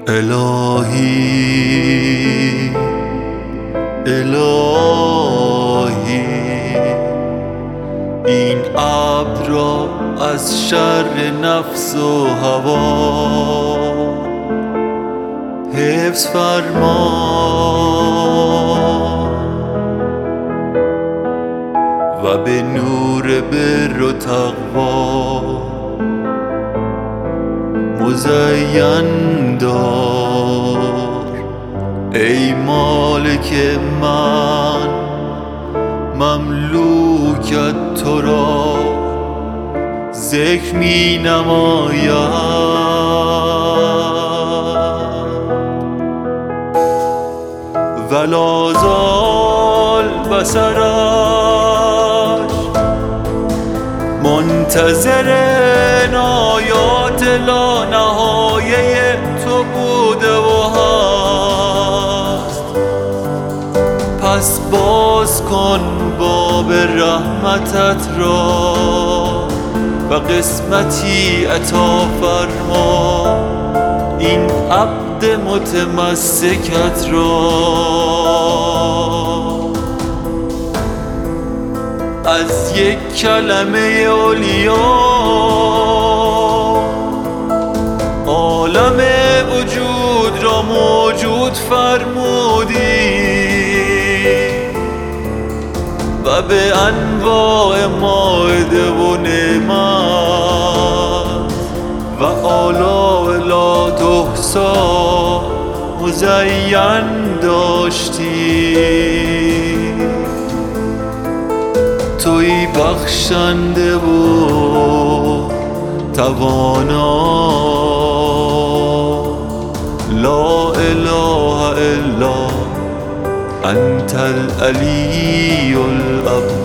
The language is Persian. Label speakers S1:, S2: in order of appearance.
S1: الهی الهی این ابر را از شر نفس و هوا حفظ فرما و به نور بر و تقوا مزین دار ای مالک من مملوکت تو را ذکر می نماید ولا زال بصرش منتظر آیات لا نهایه تو بوده و هست. پس باز کن باب رحمتت را و قسمتی عطا فرما این عبد متمسکت را. از یک کلمه علیا عالم وجود را موجود فرمودی و به انواع مائده و نعمت و آلاء لا تحصی مزین داشتی. تویی بخشنده و توانا لا اله الا انت العلی العظیم.